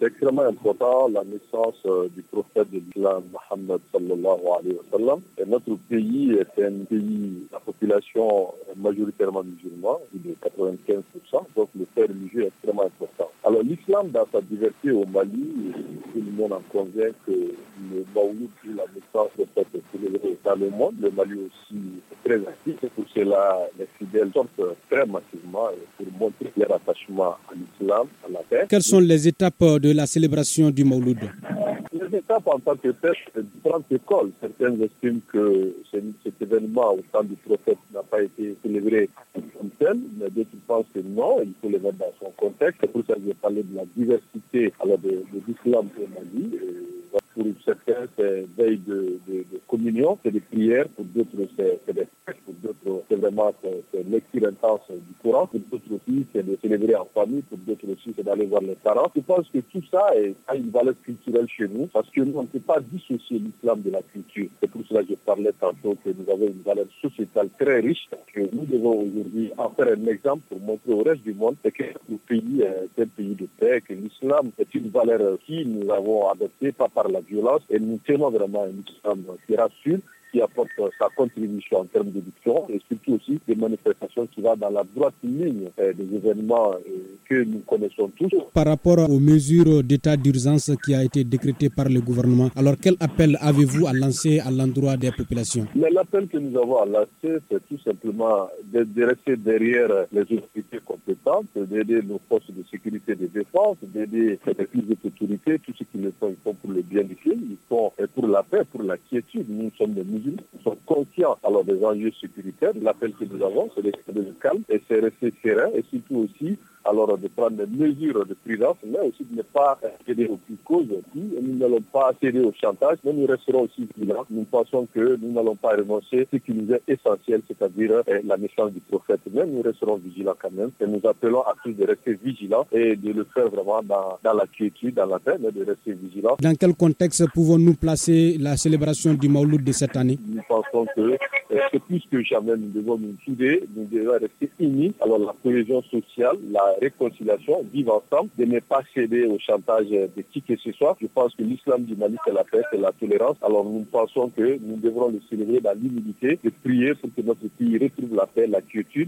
c'est extrêmement important, la naissance du prophète de l'islam, Mohammed sallallahu alayhi wa sallam. Et notre pays est un pays, la population est majoritairement musulmane, de 95%, donc le fait religieux est extrêmement important. Alors l'islam, dans sa diversité au Mali, tout le monde en convient que le Maouloud, la naissance du prophète est célébrée dans le monde. Le Mali aussi est très actif. C'est pour cela les fidèles sortent très massivement pour montrer leur attachement à l'islam, à la paix. Quelles sont les étapes de la célébration du Maouloud? Les étapes en tant que telles, différentes écoles. Certains estiment que cet événement au temps du prophète n'a pas été célébré comme tel, mais d'autres pensent que non, il faut le mettre dans son contexte. C'est pour ça que j'ai parlé de la diversité de l'islam au Mali. Pour certains, c'est veille de communion, c'est des prières. Pour d'autres, c'est des fêtes. Pour d'autres, c'est vraiment c'est lecture intense du Coran. Pour d'autres aussi, c'est de célébrer en famille. Pour d'autres aussi, c'est d'aller voir les parents. Je pense que tout ça a une valeur culturelle chez nous parce que nous, on ne peut pas dissocier l'islam de la culture. C'est pour cela que je parlais tantôt que nous avons une valeur sociétale très riche, que nous devons aujourd'hui en faire un exemple pour montrer au reste du monde que le pays est un pays de paix, que l'islam est une valeur qui nous avons adoptée, pas par la violence, et nous tenons vraiment un islam qui rassure, qui apporte sa contribution en termes d'éducation et surtout aussi des manifestations qui vont dans la droite ligne des événements que nous connaissons tous. Par rapport aux mesures d'état d'urgence qui a été décrété par le gouvernement, alors quel appel avez-vous à lancer à l'endroit des populations? Mais l'appel que nous avons à lancer, c'est tout simplement de rester derrière les autorités compétentes, d'aider nos forces de sécurité et de défense, d'aider les plus autorités, tout ce qu'ils le font, ils font pour le bien du pays, ils font pour la paix, pour la quiétude. Nous sommes des musulmans. Nous sommes conscients alors des enjeux sécuritaires. L'appel que nous avons, c'est de rester calme et c'est rester serein et surtout aussi alors de prendre des mesures de prudence, mais aussi de ne pas céder aux plus causes. Nous n'allons pas céder au chantage, mais nous resterons aussi vigilants. Nous pensons que nous n'allons pas renoncer ce qui nous est essentiel, c'est-à-dire la naissance du prophète. Mais nous resterons vigilants quand même et nous appelons à tous de rester vigilants et de le faire vraiment dans la quiétude, dans la paix, mais de rester vigilants. Dans quel contexte pouvons-nous placer la célébration du Maouloud de cette année? Nous pensons que plus que jamais, nous devons nous souder, nous devons rester unis. Alors la cohésion sociale, la réconciliation, vivre ensemble, de ne pas céder au chantage de qui que ce soit. Je pense que l'islam du Mali, c'est la paix, c'est la tolérance. Alors nous pensons que nous devrons le célébrer dans l'humilité, de prier pour que notre pays retrouve la paix, la quiétude